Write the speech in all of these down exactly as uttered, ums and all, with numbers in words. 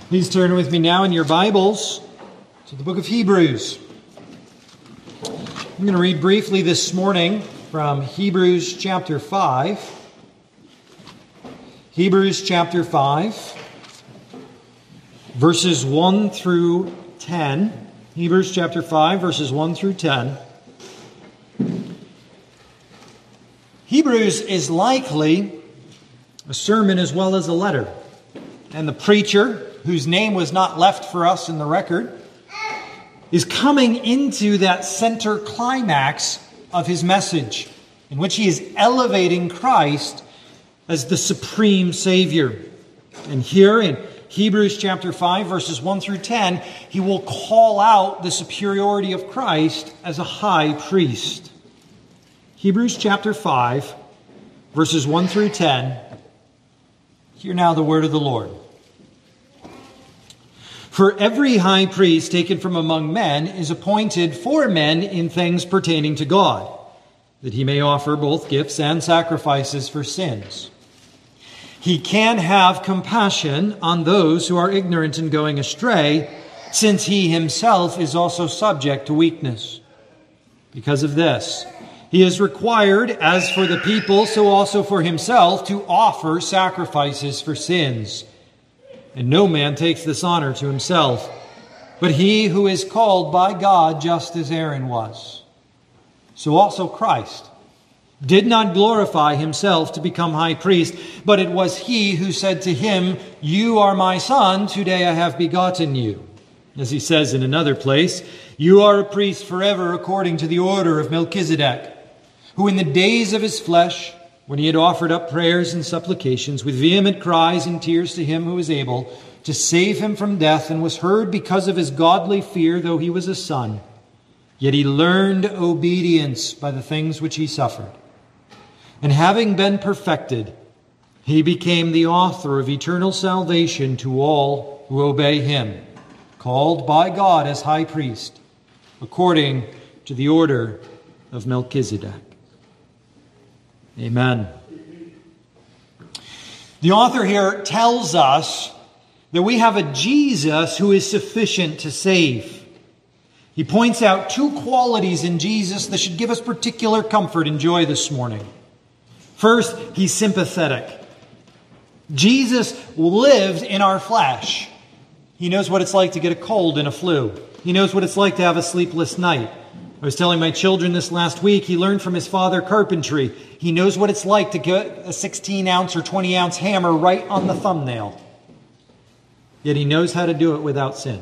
Please turn with me now in your Bibles to the book of Hebrews. I'm going to read briefly this morning from Hebrews chapter five. Hebrews chapter five, verses one through ten. Hebrews chapter five, verses one through ten. Hebrews is likely a sermon as well as a letter. And the preacher, whose name was not left for us in the record, is coming into that center climax of his message, in which he is elevating Christ as the supreme Savior. And here in Hebrews chapter five, verses one through ten, he will call out the superiority of Christ as a high priest. Hebrews chapter five, verses one through ten. Hear now the word of the Lord. For every high priest taken from among men is appointed for men in things pertaining to God, that he may offer both gifts and sacrifices for sins. He can have compassion on those who are ignorant and going astray, since he himself is also subject to weakness. Because of this, he is required, as for the people, so also for himself, to offer sacrifices for sins. And no man takes this honor to himself, but he who is called by God, just as Aaron was. So also Christ did not glorify himself to become high priest, but it was he who said to him, "You are my son, today I have begotten you." As he says in another place, "You are a priest forever according to the order of Melchizedek, who in the days of his flesh, when he had offered up prayers and supplications with vehement cries and tears to him who was able to save him from death, and was heard because of his godly fear, though he was a son, yet he learned obedience by the things which he suffered. And having been perfected, he became the author of eternal salvation to all who obey him, called by God as high priest, according to the order of Melchizedek." Amen. The author here tells us that we have a Jesus who is sufficient to save. He points out two qualities in Jesus that should give us particular comfort and joy this morning. First, he's sympathetic. Jesus lived in our flesh. He knows what it's like to get a cold and a flu. He knows what it's like to have a sleepless night. I was telling my children this last week, he learned from his father carpentry. He knows what it's like to get a sixteen ounce or twenty ounce hammer right on the thumbnail. Yet he knows how to do it without sin.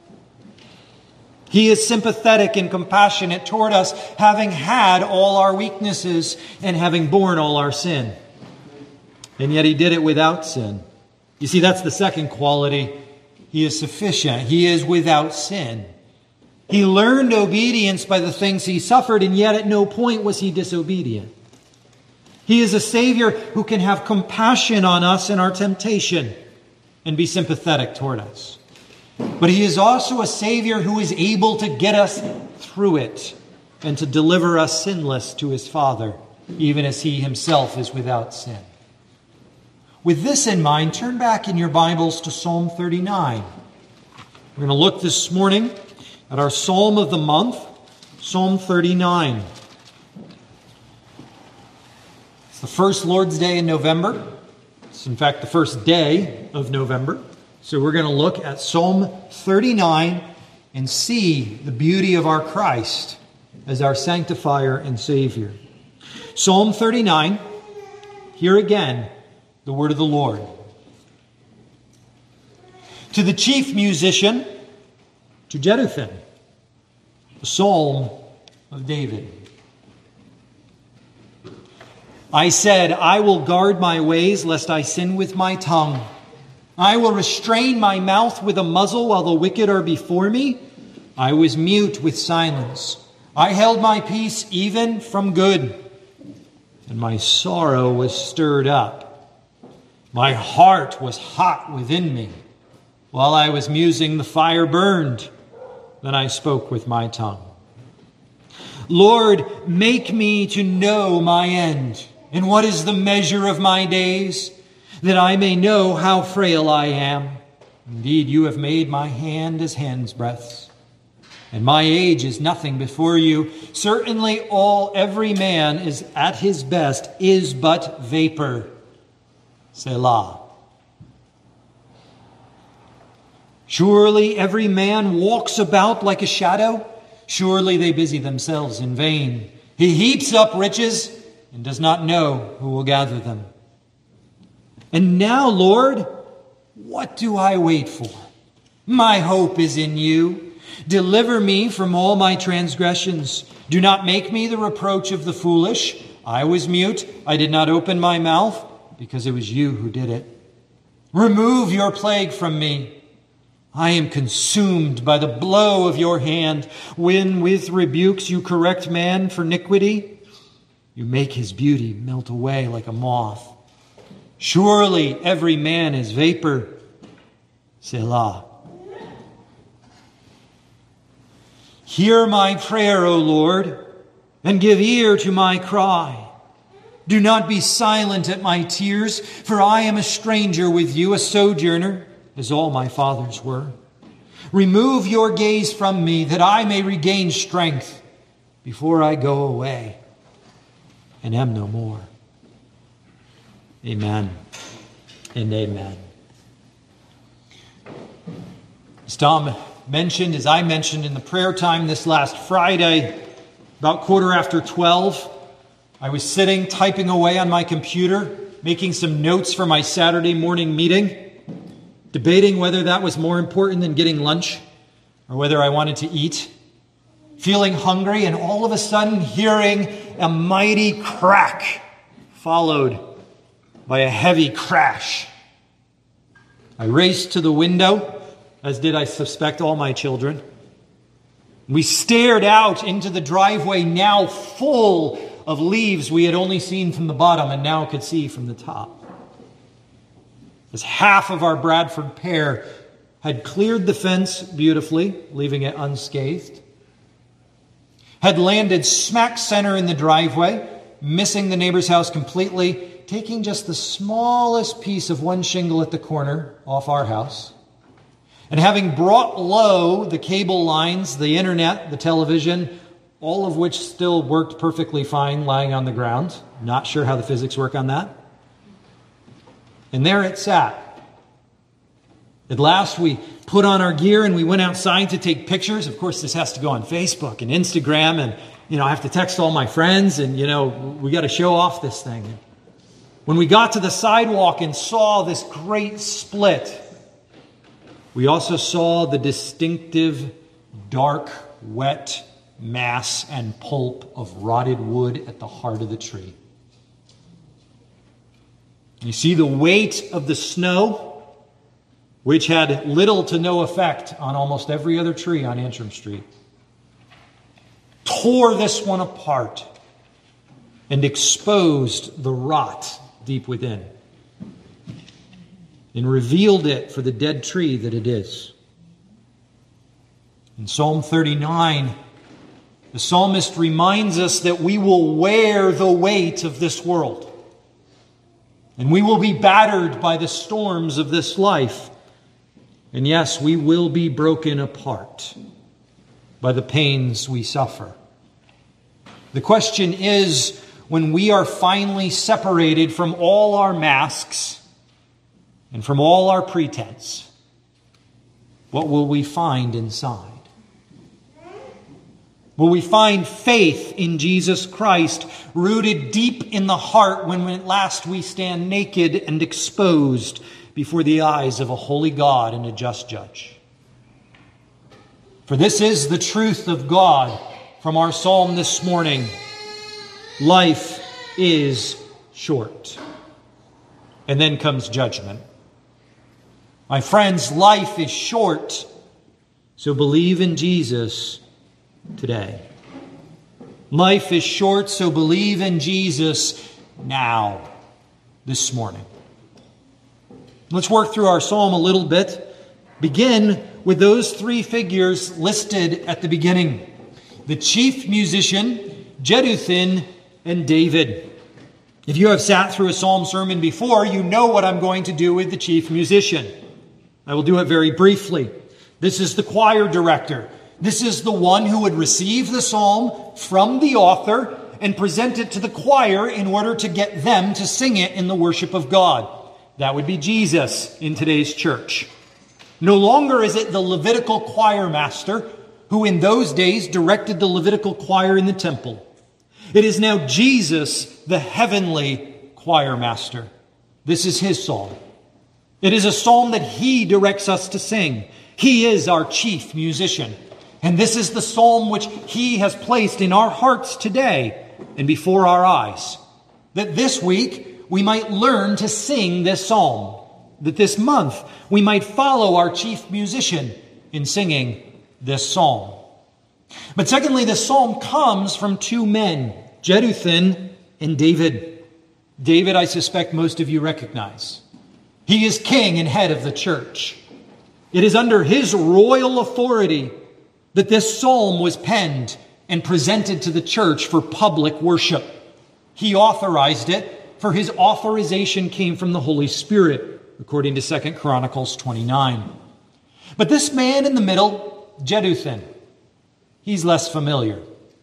He is sympathetic and compassionate toward us, having had all our weaknesses and having borne all our sin. And yet he did it without sin. You see, that's the second quality. He is sufficient. He is without sin. He learned obedience by the things he suffered, and yet at no point was he disobedient. He is a Savior who can have compassion on us in our temptation and be sympathetic toward us. But he is also a Savior who is able to get us through it and to deliver us sinless to his Father, even as he himself is without sin. With this in mind, turn back in your Bibles to Psalm thirty-nine. We're going to look this morning at our Psalm of the month, Psalm thirty-nine. It's the first Lord's Day in November. It's in fact the first day of November. So we're going to look at Psalm thirty-nine and see the beauty of our Christ as our sanctifier and Savior. Psalm thirty-nine, hear again the word of the Lord. To the chief musician, to Jeduthun, the Psalm of David. I said, I will guard my ways, lest I sin with my tongue. I will restrain my mouth with a muzzle while the wicked are before me. I was mute with silence. I held my peace even from good, and my sorrow was stirred up. My heart was hot within me. While I was musing, the fire burned. Then I spoke with my tongue. Lord, make me to know my end, and what is the measure of my days, that I may know how frail I am. Indeed, you have made my hand as hand's breadths, and my age is nothing before you. Certainly all every man is at his best is but vapor. Selah. Surely every man walks about like a shadow. Surely they busy themselves in vain. He heaps up riches and does not know who will gather them. And now, Lord, what do I wait for? My hope is in you. Deliver me from all my transgressions. Do not make me the reproach of the foolish. I was mute. I did not open my mouth because it was you who did it. Remove your plague from me. I am consumed by the blow of your hand. When with rebukes you correct man for iniquity, you make his beauty melt away like a moth. Surely every man is vapor. Selah. Hear my prayer, O Lord, and give ear to my cry. Do not be silent at my tears, for I am a stranger with you, a sojourner, as all my fathers were. Remove your gaze from me, that I may regain strength before I go away and am no more. Amen and amen. As Tom mentioned, as I mentioned in the prayer time this last Friday, about quarter after twelve, I was sitting typing away on my computer, making some notes for my Saturday morning meeting, debating whether that was more important than getting lunch or whether I wanted to eat, feeling hungry, and all of a sudden hearing a mighty crack followed by a heavy crash. I raced to the window, as did I suspect all my children. We stared out into the driveway, now full of leaves we had only seen from the bottom and now could see from the top. As half of our Bradford pear had cleared the fence beautifully, leaving it unscathed, had landed smack center in the driveway, missing the neighbor's house completely, taking just the smallest piece of one shingle at the corner off our house, and having brought low the cable lines, the internet, the television, all of which still worked perfectly fine lying on the ground. Not sure how the physics work on that. And there it sat. At last we put on our gear and we went outside to take pictures. Of course, this has to go on Facebook and Instagram, and, you know, I have to text all my friends, and, you know, we got to show off this thing. When we got to the sidewalk and saw this great split, we also saw the distinctive, dark, wet mass and pulp of rotted wood at the heart of the tree. You see the weight of the snow, which had little to no effect on almost every other tree on Antrim Street, tore this one apart and exposed the rot deep within, and revealed it for the dead tree that it is. In Psalm thirty-nine, the psalmist reminds us that we will wear the weight of this world, and we will be battered by the storms of this life. And yes, we will be broken apart by the pains we suffer. The question is, when we are finally separated from all our masks and from all our pretense, what will we find inside? Will we find faith in Jesus Christ rooted deep in the heart when at last we stand naked and exposed before the eyes of a holy God and a just judge? For this is the truth of God from our psalm this morning. Life is short. And then comes judgment. My friends, life is short, so believe in Jesus today. Life is short, so believe in Jesus now, this morning. Let's work through our psalm a little bit. Begin with those three figures listed at the beginning: the chief musician, Jeduthun, and David. If you have sat through a psalm sermon before, you know what I'm going to do with the chief musician. I will do it very briefly. This is the choir director. This is the one who would receive the psalm from the author and present it to the choir in order to get them to sing it in the worship of God. That would be Jesus in today's church. No longer is it the Levitical choir master who in those days directed the Levitical choir in the temple. It is now Jesus, the heavenly choir master. This is his psalm. It is a psalm that he directs us to sing. He is our chief musician. And this is the psalm which he has placed in our hearts today and before our eyes. That this week we might learn to sing this psalm. That this month we might follow our chief musician in singing this psalm. But secondly, this psalm comes from two men, Jeduthun and David. David, I suspect most of you recognize. He is king and head of the church. It is under his royal authority that this psalm was penned and presented to the church for public worship. He authorized it, for his authorization came from the Holy Spirit, according to Second Chronicles twenty-nine. But this man in the middle, Jeduthun, he's less familiar.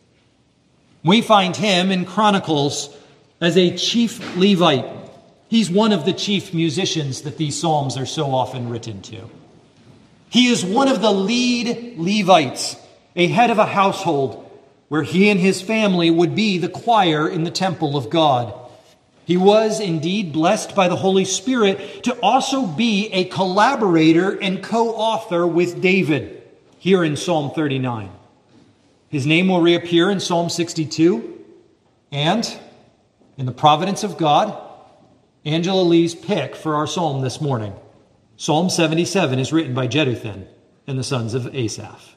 We find him in Chronicles as a chief Levite. He's one of the chief musicians that these psalms are so often written to. He is one of the lead Levites, a head of a household, where he and his family would be the choir in the temple of God. He was indeed blessed by the Holy Spirit to also be a collaborator and co-author with David here in Psalm thirty-nine. His name will reappear in Psalm sixty-two, and in the providence of God, Angela Lee's pick for our psalm this morning, Psalm seventy-seven, is written by Jeduthun and the sons of Asaph.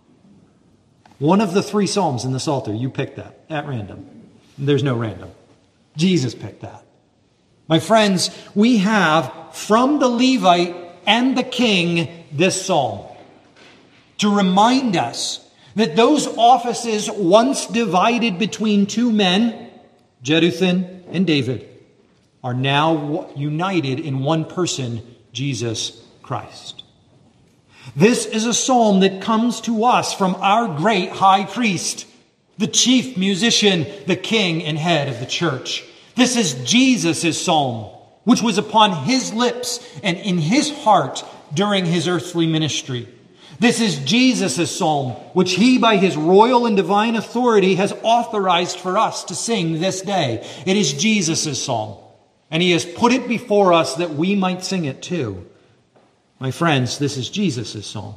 One of the three psalms in the Psalter, you picked that at random. There's no random. Jesus picked that. My friends, we have from the Levite and the king this psalm to remind us that those offices once divided between two men, Jeduthun and David, are now united in one person, Jesus Christ. This is a psalm that comes to us from our great high priest, the chief musician, the king and head of the church. This is Jesus' psalm, which was upon his lips and in his heart during his earthly ministry. This is Jesus' psalm, which he, by his royal and divine authority, has authorized for us to sing this day. It is Jesus' psalm, and he has put it before us that we might sing it too. My friends, this is Jesus' psalm.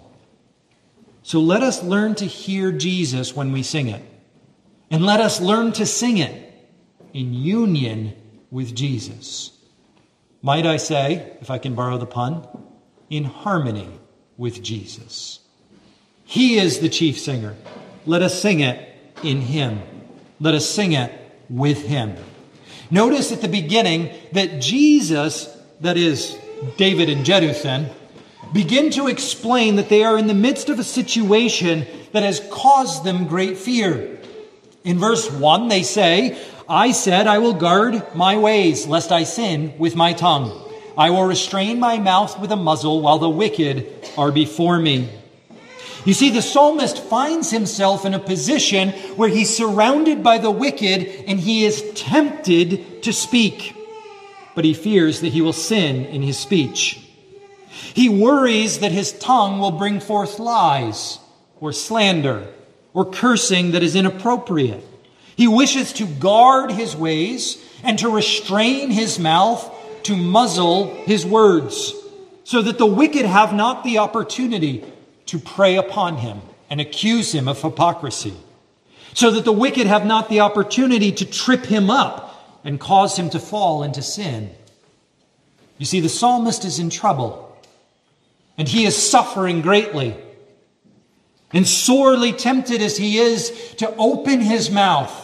So let us learn to hear Jesus when we sing it, and let us learn to sing it in union with Jesus. Might I say, if I can borrow the pun, in harmony with Jesus. He is the chief singer. Let us sing it in him. Let us sing it with him. Notice at the beginning that Jesus, that is David and Jeduthun, begin to explain that they are in the midst of a situation that has caused them great fear. In verse one, they say, I said, I will guard my ways, lest I sin with my tongue. I will restrain my mouth with a muzzle while the wicked are before me. You see, the psalmist finds himself in a position where he's surrounded by the wicked and he is tempted to speak. But he fears that he will sin in his speech. He worries that his tongue will bring forth lies or slander or cursing that is inappropriate. He wishes to guard his ways and to restrain his mouth, to muzzle his words, so that the wicked have not the opportunity to prey upon him and accuse him of hypocrisy, so that the wicked have not the opportunity to trip him up and cause him to fall into sin. You see, the psalmist is in trouble, and he is suffering greatly. And sorely tempted as he is to open his mouth,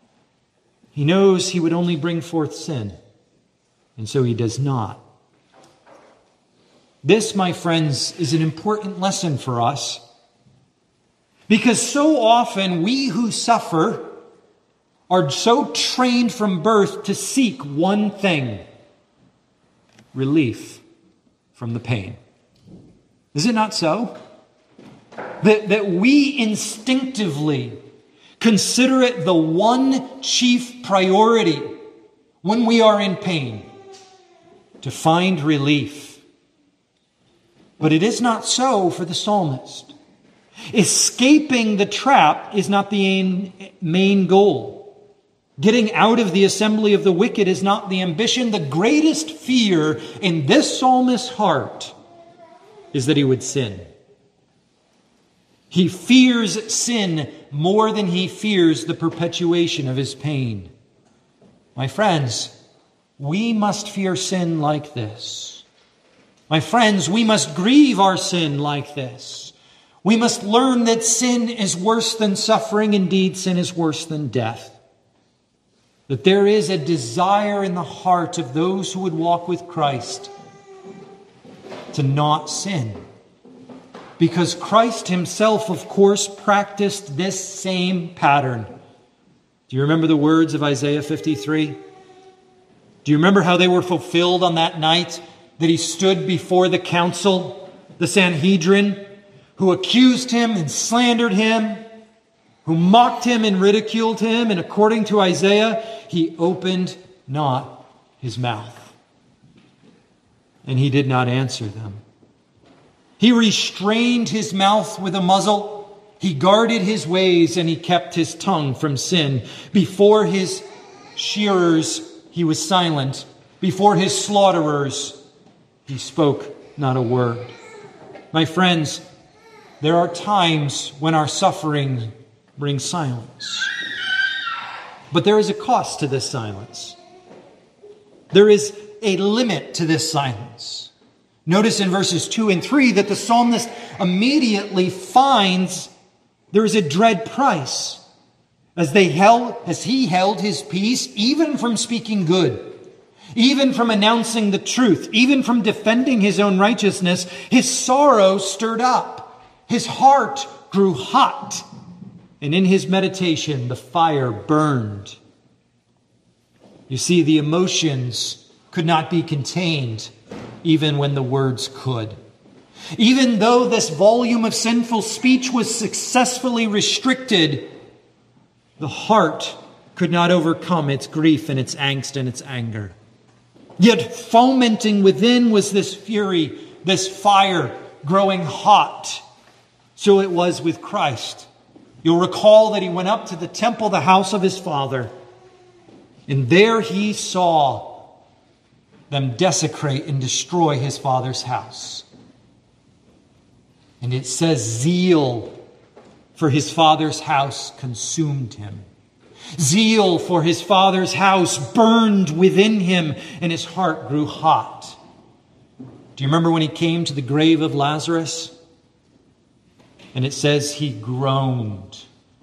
he knows he would only bring forth sin, and so he does not. This, my friends, is an important lesson for us, because so often we who suffer are so trained from birth to seek one thing: relief from the pain. Is it not so? That, that we instinctively consider it the one chief priority when we are in pain, to find relief. But it is not so for the psalmist. Escaping the trap is not the main goal. Getting out of the assembly of the wicked is not the ambition. The greatest fear in this psalmist's heart is that he would sin. He fears sin more than he fears the perpetuation of his pain. My friends, we must fear sin like this. My friends, we must grieve our sin like this. We must learn that sin is worse than suffering. Indeed, sin is worse than death. That there is a desire in the heart of those who would walk with Christ to not sin. Because Christ himself, of course, practiced this same pattern. Do you remember the words of Isaiah fifty-three? Do you remember how they were fulfilled on that night that he stood before the council, the Sanhedrin, who accused him and slandered him, who mocked him and ridiculed him, and according to Isaiah, he opened not his mouth. And he did not answer them. He restrained his mouth with a muzzle. He guarded his ways, and he kept his tongue from sin. Before his shearers, he was silent. Before his slaughterers, he spoke not a word. My friends, there are times when our suffering brings silence. But there is a cost to this silence. There is a limit to this silence. Notice in verses two and three that the psalmist immediately finds there is a dread price as they held, as he held his peace, even from speaking good, even from announcing the truth, even from defending his own righteousness. His sorrow stirred up. His heart grew hot. And in his meditation, the fire burned. You see, the emotions could not be contained, even when the words could. Even though this volume of sinful speech was successfully restricted, the heart could not overcome its grief and its angst and its anger. Yet fomenting within was this fury, this fire growing hot. So it was with Christ. You'll recall that he went up to the temple, the house of his father, and there he saw them desecrate and destroy his father's house. And it says zeal for his father's house consumed him. Zeal for his father's house burned within him, and his heart grew hot. Do you remember when he came to the grave of Lazarus? And it says he groaned.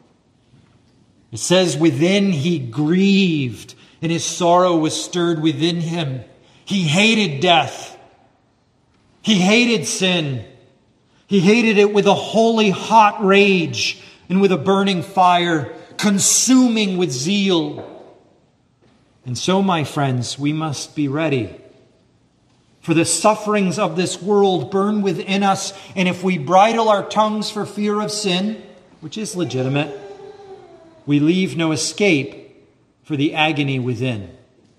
It says within he grieved, and his sorrow was stirred within him. He hated death. He hated sin. He hated it with a holy hot rage and with a burning fire, consuming with zeal. And so, my friends, we must be ready. For the sufferings of this world burn within us, and if we bridle our tongues for fear of sin, which is legitimate, we leave no escape for the agony within.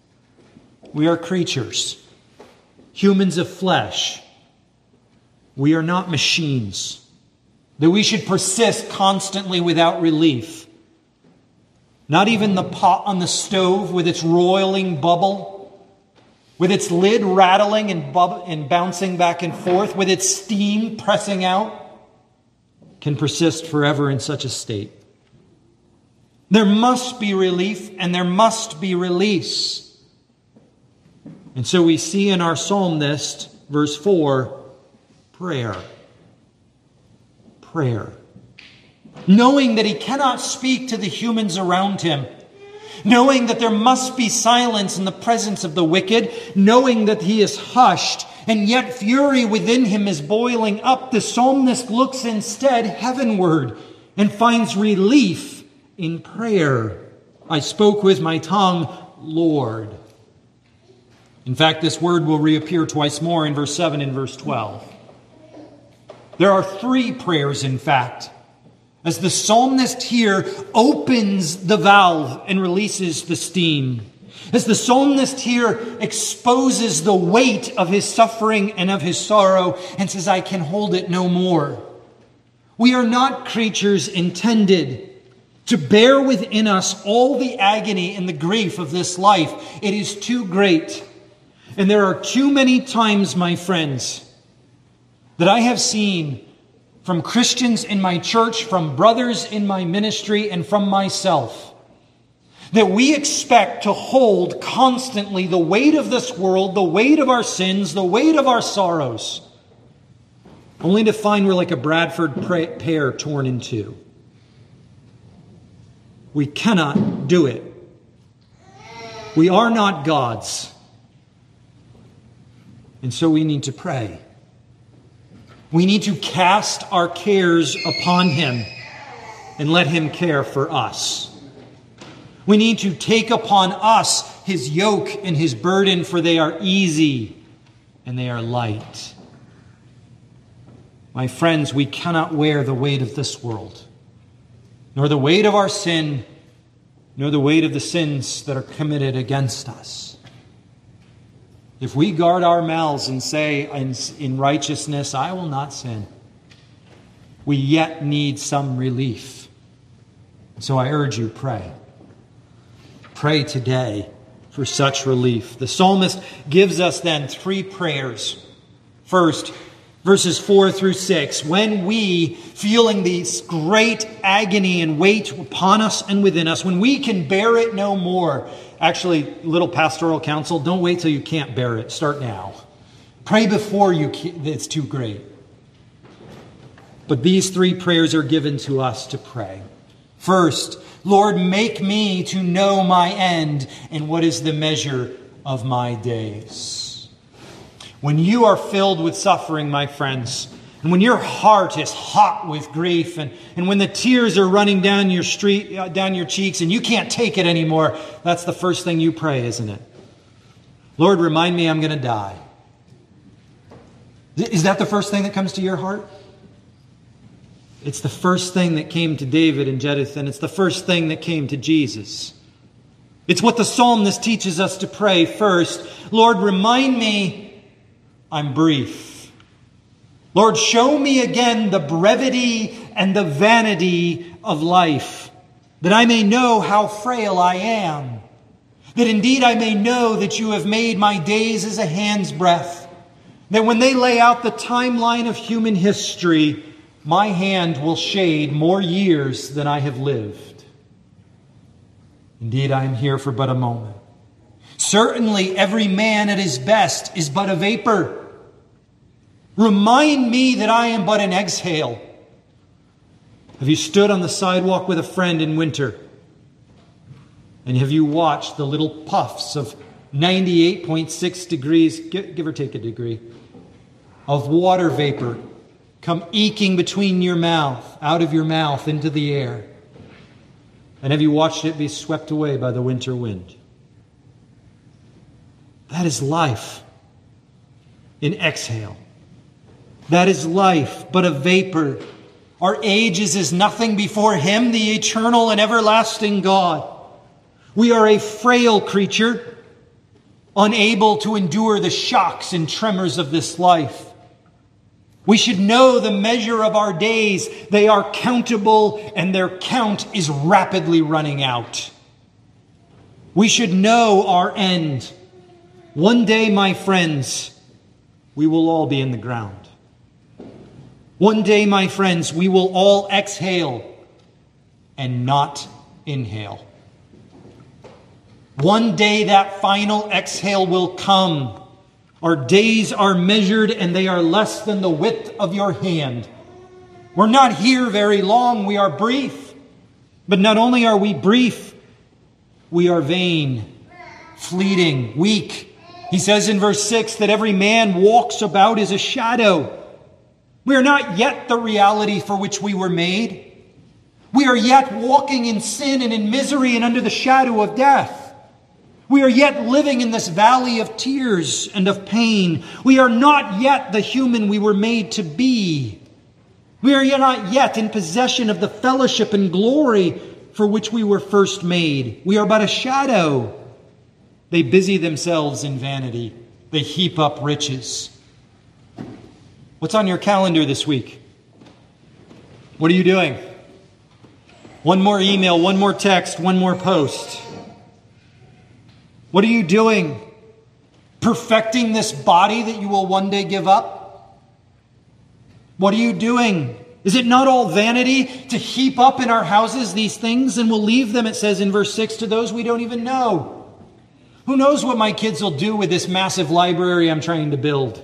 We are creatures, humans of flesh. We are not machines, that we should persist constantly without relief. Not even the pot on the stove with its roiling bubble, with its lid rattling and, bub- and bouncing back and forth, with its steam pressing out, can persist forever in such a state. There must be relief and there must be release. And so we see in our psalmist, verse four, prayer. Prayer. Knowing that he cannot speak to the humans around him. Knowing that there must be silence in the presence of the wicked. Knowing that he is hushed, and yet fury within him is boiling up. The psalmist looks instead heavenward and finds relief in prayer. I spoke with my tongue, Lord. In fact, this word will reappear twice more in verse seven and verse twelve. There are three prayers, in fact, as the psalmist here opens the valve and releases the steam. As the psalmist here exposes the weight of his suffering and of his sorrow and says, I can hold it no more. We are not creatures intended to bear within us all the agony and the grief of this life. It is too great. And there are too many times, my friends, that I have seen from Christians in my church, from brothers in my ministry, and from myself, that we expect to hold constantly the weight of this world, the weight of our sins, the weight of our sorrows, only to find we're like a Bradford pear torn in two. We cannot do it. We are not gods. And so we need to pray. We need to cast our cares upon Him and let Him care for us. We need to take upon us His yoke and His burden, for they are easy and they are light. My friends, we cannot wear the weight of this world, nor the weight of our sin, nor the weight of the sins that are committed against us. If we guard our mouths and say in, in righteousness, I will not sin, we yet need some relief. So I urge you, pray. Pray today for such relief. The psalmist gives us then three prayers. First, verses four through six. When we, feeling this great agony and weight upon us and within us, when we can bear it no more. Actually, little pastoral counsel, don't wait till you can't bear it. Start now. Pray before you can, it's too great. But these three prayers are given to us to pray. First, Lord, make me to know my end and what is the measure of my days. When you are filled with suffering, my friends, and when your heart is hot with grief, and, and when the tears are running down your street, uh, down your cheeks, and you can't take it anymore, that's the first thing you pray, isn't it? Lord, remind me I'm going to die. Is that the first thing that comes to your heart? It's the first thing that came to David and Jeduthun. It's the first thing that came to Jesus. It's what the psalmist teaches us to pray first. Lord, remind me I'm brief. Lord, show me again the brevity and the vanity of life, that I may know how frail I am, that indeed I may know that you have made my days as a hand's breadth, that when they lay out the timeline of human history, my hand will shade more years than I have lived. Indeed, I am here for but a moment. Certainly, every man at his best is but a vapor. Remind me that I am but an exhale. Have you stood on the sidewalk with a friend in winter? And have you watched the little puffs of ninety-eight point six degrees, give or take a degree, of water vapor come eking between your mouth, out of your mouth, into the air? And have you watched it be swept away by the winter wind? That is life in exhale. That is life, but a vapor. Our age is as nothing before Him, the eternal and everlasting God. We are a frail creature, unable to endure the shocks and tremors of this life. We should know the measure of our days. They are countable, and their count is rapidly running out. We should know our end. One day, my friends, we will all be in the ground. One day, my friends, we will all exhale and not inhale. One day that final exhale will come. Our days are measured and they are less than the width of your hand. We're not here very long, we are brief. But not only are we brief, we are vain, fleeting, weak. He says in verse six that every man walks about as a shadow. We are not yet the reality for which we were made. We are yet walking in sin and in misery and under the shadow of death. We are yet living in this valley of tears and of pain. We are not yet the human we were made to be. We are not yet in possession of the fellowship and glory for which we were first made. We are but a shadow. They busy themselves in vanity. They heap up riches. What's on your calendar this week? What are you doing? One more email, one more text, one more post. What are you doing? Perfecting this body that you will one day give up? What are you doing? Is it not all vanity to heap up in our houses these things and we'll leave them, it says in verse six, to those we don't even know? Who knows what my kids will do with this massive library I'm trying to build?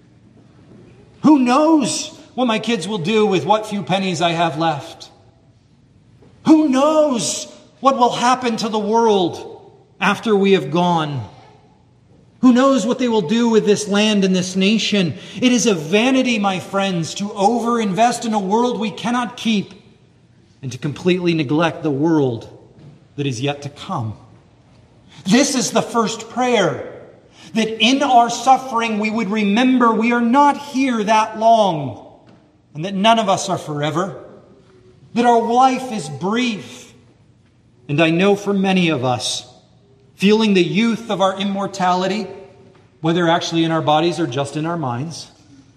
Who knows what my kids will do with what few pennies I have left? Who knows what will happen to the world after we have gone? Who knows what they will do with this land and this nation? It is a vanity, my friends, to overinvest in a world we cannot keep and to completely neglect the world that is yet to come. This is the first prayer, that in our suffering we would remember we are not here that long and that none of us are forever, that our life is brief. And I know for many of us, feeling the youth of our immortality, whether actually in our bodies or just in our minds,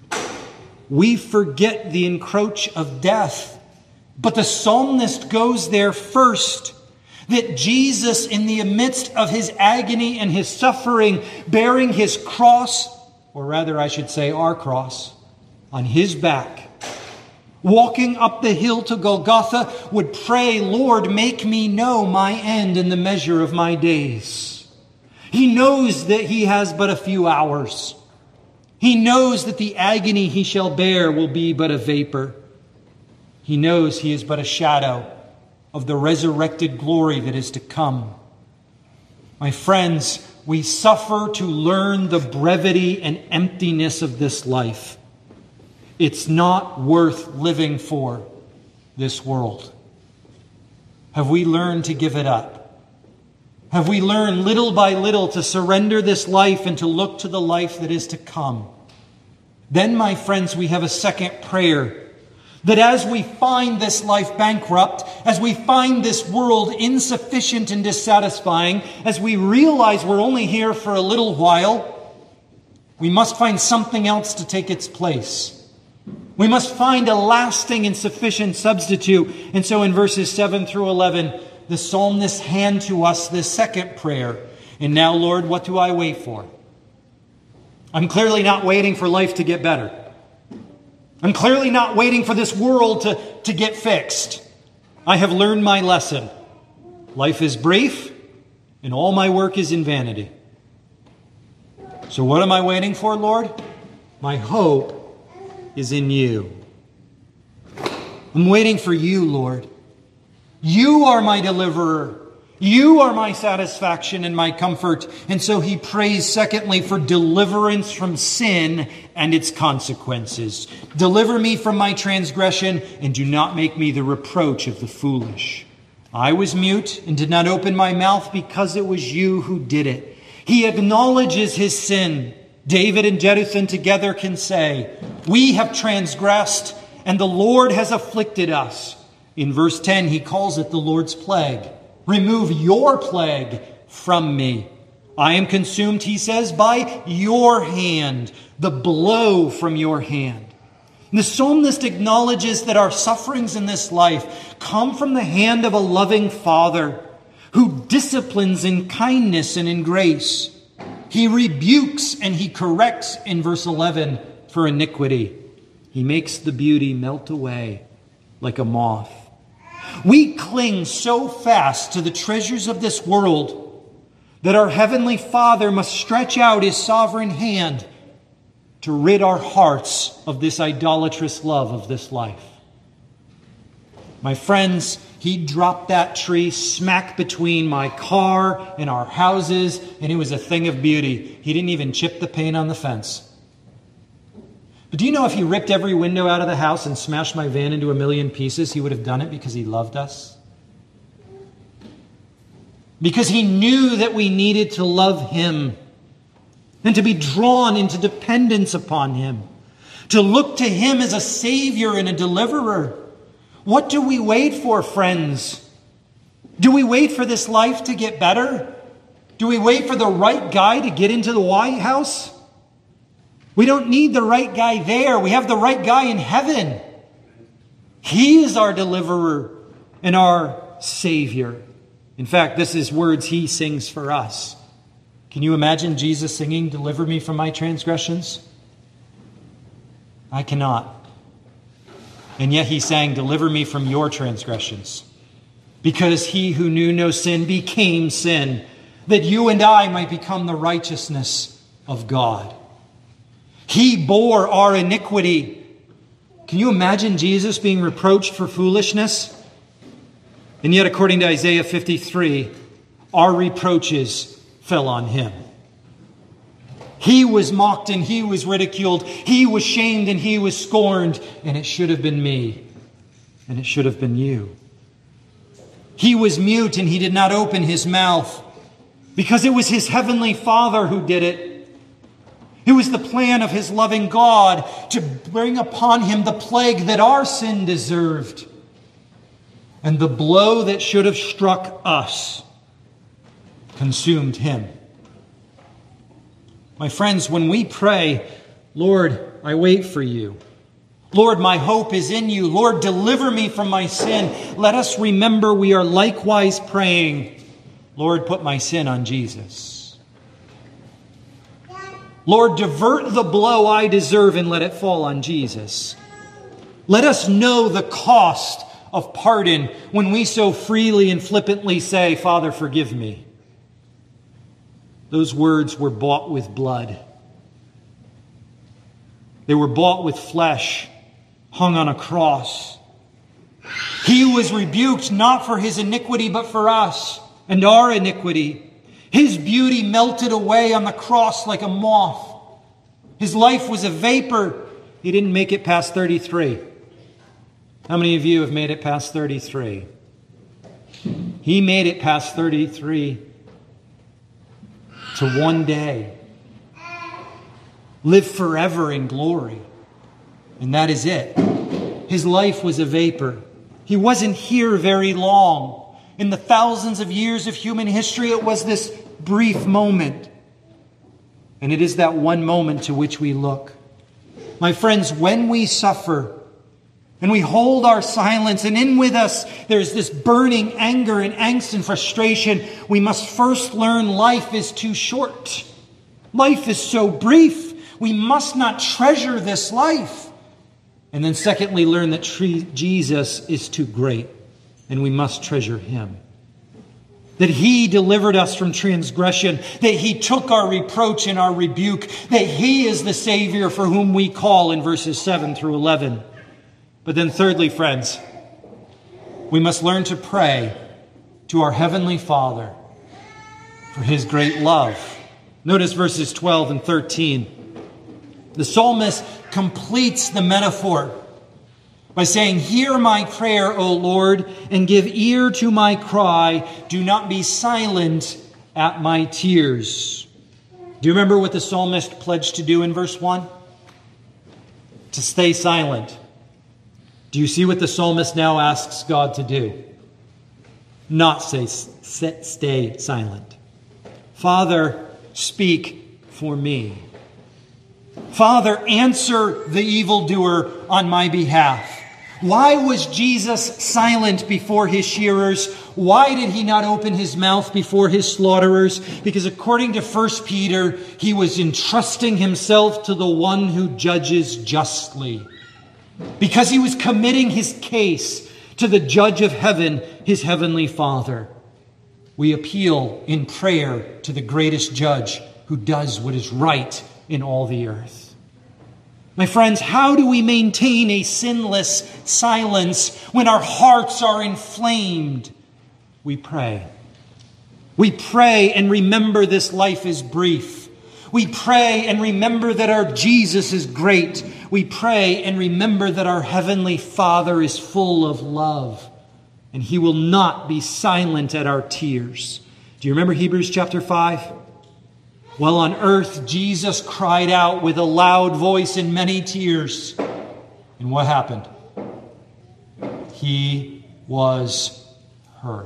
we forget the encroach of death. But the psalmist goes there first, that Jesus, in the midst of his agony and his suffering, bearing his cross, or rather I should say our cross, on his back, walking up the hill to Golgotha, would pray, Lord, make me know my end and the measure of my days. He knows that he has but a few hours. He knows that the agony he shall bear will be but a vapor. He knows he is but a shadow of the resurrected glory that is to come. My friends, we suffer to learn the brevity and emptiness of this life. It's not worth living for, this world. Have we learned to give it up? Have we learned little by little to surrender this life and to look to the life that is to come? Then, my friends, we have a second prayer. That as we find this life bankrupt, as we find this world insufficient and dissatisfying, as we realize we're only here for a little while, we must find something else to take its place. We must find a lasting and sufficient substitute. And so in verses seven through eleven, the psalmists hand to us this second prayer. And now, Lord, what do I wait for? I'm clearly not waiting for life to get better. I'm clearly not waiting for this world to, to get fixed. I have learned my lesson. Life is brief, and all my work is in vanity. So what am I waiting for, Lord? My hope is in you. I'm waiting for you, Lord. You are my deliverer. You are my satisfaction and my comfort. And so he prays, secondly, for deliverance from sin and its consequences. Deliver me from my transgression, and do not make me the reproach of the foolish. I was mute and did not open my mouth because it was you who did it. He acknowledges his sin. David and Jeduthun together can say, we have transgressed, and the Lord has afflicted us. In verse ten, he calls it the Lord's plague. Remove your plague from me. I am consumed, he says, by your hand, the blow from your hand. And the psalmist acknowledges that our sufferings in this life come from the hand of a loving Father who disciplines in kindness and in grace. He rebukes and he corrects in verse eleven for iniquity. He makes the beauty melt away like a moth. We cling so fast to the treasures of this world that our Heavenly Father must stretch out his sovereign hand to rid our hearts of this idolatrous love of this life. My friends, he dropped that tree smack between my car and our houses, and it was a thing of beauty. He didn't even chip the paint on the fence. But do you know if he ripped every window out of the house and smashed my van into a million pieces, he would have done it because he loved us? Because he knew that we needed to love him and to be drawn into dependence upon him, to look to him as a Savior and a deliverer. What do we wait for, friends? Do we wait for this life to get better? Do we wait for the right guy to get into the White House? We don't need the right guy there. We have the right guy in heaven. He is our deliverer and our Savior. In fact, this is words he sings for us. Can you imagine Jesus singing, "Deliver me from my transgressions"? I cannot. And yet he sang, "Deliver me from your transgressions." Because he who knew no sin became sin, that you and I might become the righteousness of God. He bore our iniquity. Can you imagine Jesus being reproached for foolishness? And yet, according to Isaiah fifty-three, our reproaches fell on him. He was mocked and he was ridiculed. He was shamed and he was scorned. And it should have been me. And it should have been you. He was mute and he did not open his mouth, because it was his heavenly Father who did it. It was the plan of his loving God to bring upon him the plague that our sin deserved. And the blow that should have struck us consumed him. My friends, when we pray, "Lord, I wait for you. Lord, my hope is in you. Lord, deliver me from my sin," let us remember we are likewise praying, "Lord, put my sin on Jesus. Lord, divert the blow I deserve and let it fall on Jesus." Let us know the cost of pardon when we so freely and flippantly say, "Father, forgive me." Those words were bought with blood. They were bought with flesh, hung on a cross. He was rebuked not for his iniquity, but for us and our iniquity. His beauty melted away on the cross like a moth. His life was a vapor. He didn't make it past thirty-three. How many of you have made it past thirty-three? He made it past thirty-three to one day. Live forever in glory. And that is it. His life was a vapor. He wasn't here very long. In the thousands of years of human history, it was this brief moment. And it is that one moment to which we look. My friends, when we suffer and we hold our silence, and in with us there's this burning anger and angst and frustration, we must first learn life is too short. Life is so brief. We must not treasure this life. And then secondly, learn that Jesus is too great, and we must treasure him. That he delivered us from transgression, that he took our reproach and our rebuke, that he is the Savior for whom we call in verses seven through eleven. But then thirdly, friends, we must learn to pray to our Heavenly Father for his great love. Notice verses twelve and thirteen. The psalmist completes the metaphor by saying, "Hear my prayer, O Lord, and give ear to my cry. Do not be silent at my tears." Do you remember what the psalmist pledged to do in verse one? To stay silent. Do you see what the psalmist now asks God to do? Not say, stay silent. Father, speak for me. Father, answer the evildoer on my behalf. Why was Jesus silent before his shearers? Why did he not open his mouth before his slaughterers? Because according to First Peter, he was entrusting himself to the one who judges justly. Because he was committing his case to the judge of heaven, his heavenly Father. We appeal in prayer to the greatest judge who does what is right in all the earth. My friends, how do we maintain a sinless silence when our hearts are inflamed? We pray. We pray and remember this life is brief. We pray and remember that our Jesus is great. We pray and remember that our Heavenly Father is full of love, and he will not be silent at our tears. Do you remember Hebrews chapter five? Well, on earth, Jesus cried out with a loud voice and many tears. And what happened? He was heard.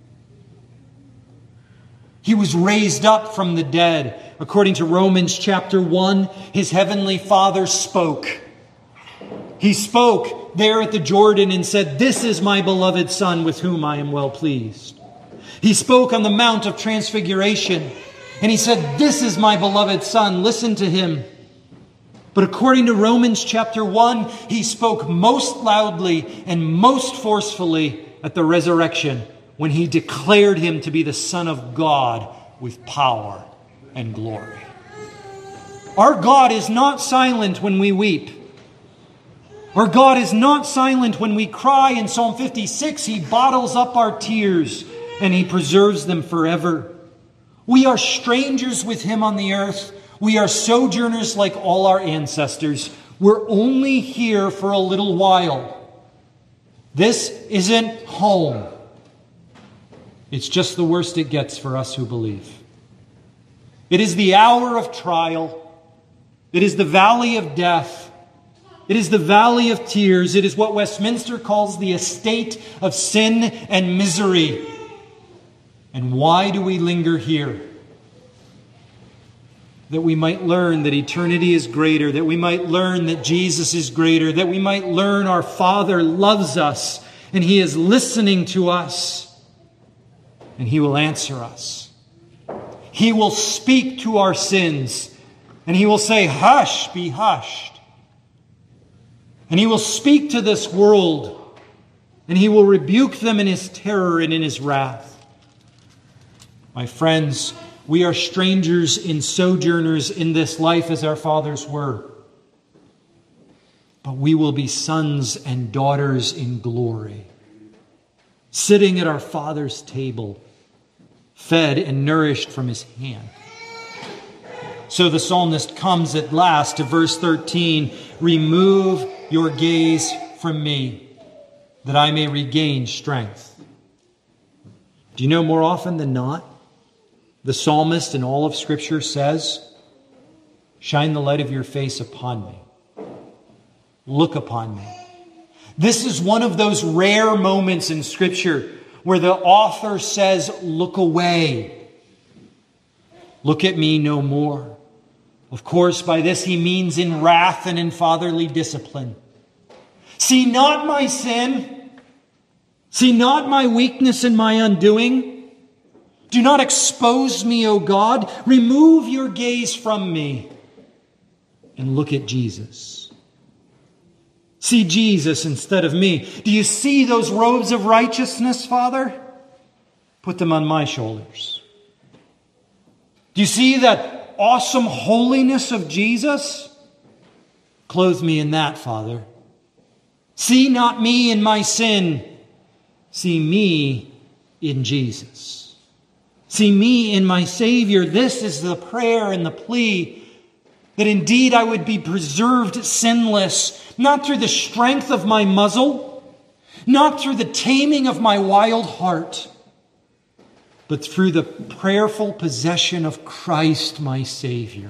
He was raised up from the dead. According to Romans chapter one, his heavenly Father spoke. He spoke there at the Jordan and said, "This is my beloved Son with whom I am well pleased." He spoke on the Mount of Transfiguration and he said, "This is my beloved Son, listen to him." But according to Romans chapter one, he spoke most loudly and most forcefully at the resurrection when he declared him to be the Son of God with power and glory. Our God is not silent when we weep. Our God is not silent when we cry. In Psalm fifty-six, he bottles up our tears and he preserves them forever. We are strangers with him on the earth. We are sojourners like all our ancestors. We're only here for a little while. This isn't home. It's just the worst it gets for us who believe. It is the hour of trial. It is the valley of death. It is the valley of tears. It is what Westminster calls the estate of sin and misery. And why do we linger here? That we might learn that eternity is greater, that we might learn that Jesus is greater, that we might learn our Father loves us and he is listening to us and he will answer us. He will speak to our sins and he will say, "Hush, be hushed." And he will speak to this world and he will rebuke them in his terror and in his wrath. My friends, we are strangers and sojourners in this life as our fathers were. But we will be sons and daughters in glory, sitting at our Father's table, fed and nourished from his hand. So the psalmist comes at last to verse thirteen, "Remove your gaze from me, that I may regain strength." Do you know, more often than not, the psalmist in all of Scripture says, "Shine the light of your face upon me. Look upon me." This is one of those rare moments in Scripture where the author says, "Look away. Look at me no more." Of course, by this he means in wrath and in fatherly discipline. See not my sin. See not my weakness and my undoing. Do not expose me, O God. Remove your gaze from me and look at Jesus. See Jesus instead of me. Do you see those robes of righteousness, Father? Put them on my shoulders. Do you see that awesome holiness of Jesus? Clothe me in that, Father. See not me in my sin. See me in Jesus. See me in my Savior. This is the prayer and the plea, that indeed I would be preserved sinless, not through the strength of my muzzle, not through the taming of my wild heart, but through the prayerful possession of Christ, my Savior.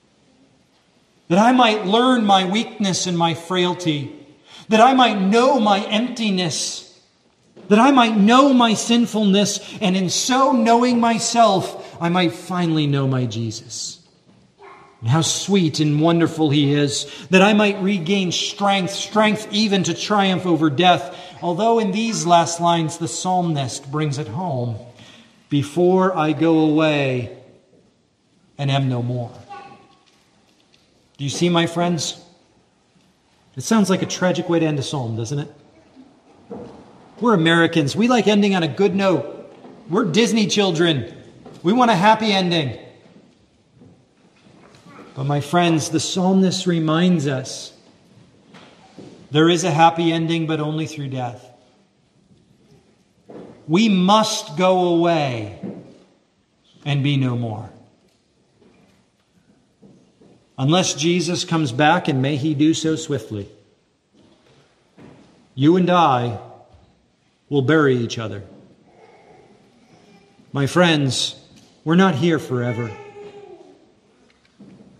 That I might learn my weakness and my frailty, that I might know my emptiness, that I might know my sinfulness, and in so knowing myself, I might finally know my Jesus. And how sweet and wonderful he is, that I might regain strength, strength even to triumph over death. Although in these last lines, the psalmist brings it home. Before I go away and am no more. Do you see, my friends? It sounds like a tragic way to end a psalm, doesn't it? We're Americans. We like ending on a good note. We're Disney children. We want a happy ending. But my friends, the psalmist reminds us there is a happy ending, but only through death. We must go away and be no more. Unless Jesus comes back, and may he do so swiftly, you and I will bury each other. My friends, we're not here forever.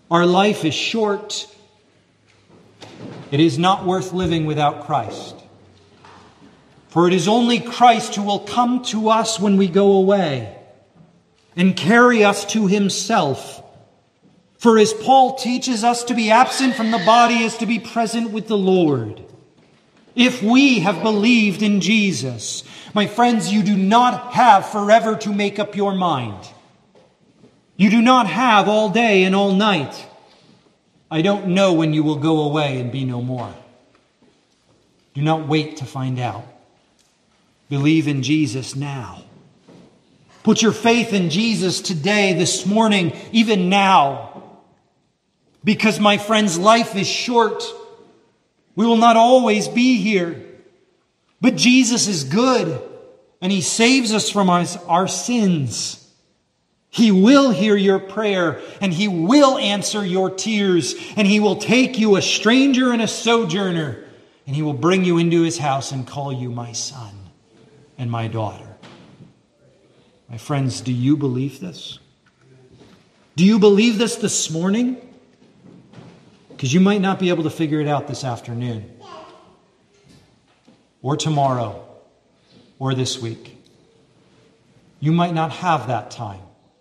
Our life is short. It is not worth living without Christ. For it is only Christ who will come to us when we go away and carry us to himself. For as Paul teaches us, to be absent from the body is to be present with the Lord. If we have believed in Jesus, my friends, you do not have forever to make up your mind. You do not have all day and all night. I don't know when you will go away and be no more. Do not wait to find out. Believe in Jesus now. Put your faith in Jesus today, this morning, even now. Because, my friends, life is short. We will not always be here. But Jesus is good, and he saves us from our, our sins. He will hear your prayer, and he will answer your tears, and he will take you, a stranger and a sojourner, and he will bring you into his house and call you my son and my daughter. My friends, do you believe this? Do you believe this this morning? Because you might not be able to figure it out this afternoon, or tomorrow, or this week. You might not have that time.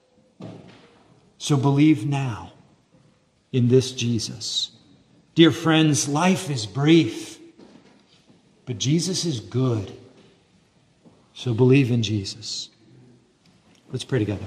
So believe now in this Jesus. Dear friends, life is brief, but Jesus is good. So believe in Jesus. Let's pray together.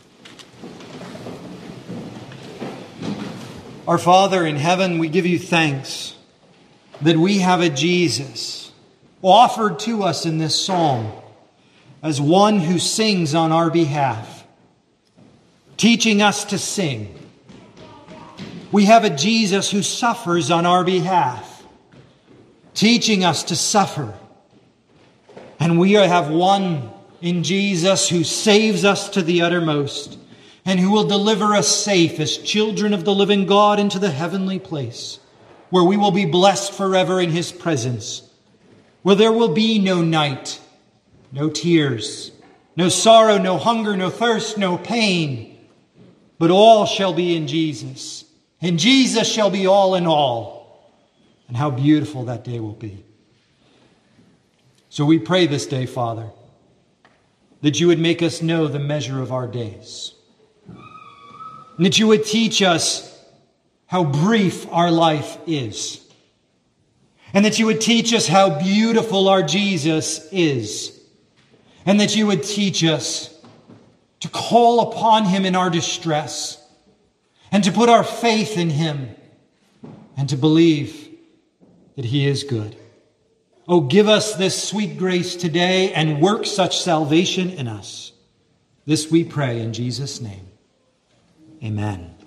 Our Father in heaven, we give you thanks that we have a Jesus offered to us in this psalm as one who sings on our behalf, teaching us to sing. We have a Jesus who suffers on our behalf, teaching us to suffer. And we have one in Jesus who saves us to the uttermost and who will deliver us safe as children of the living God into the heavenly place, where we will be blessed forever in his presence, where there will be no night, no tears, no sorrow, no hunger, no thirst, no pain, but all shall be in Jesus. And Jesus shall be all in all. And how beautiful that day will be. So we pray this day, Father, that you would make us know the measure of our days. And that you would teach us how brief our life is. And that you would teach us how beautiful our Jesus is. And that you would teach us to call upon him in our distress. And to put our faith in him. And to believe that he is good. Oh, give us this sweet grace today and work such salvation in us. This we pray in Jesus' name. Amen.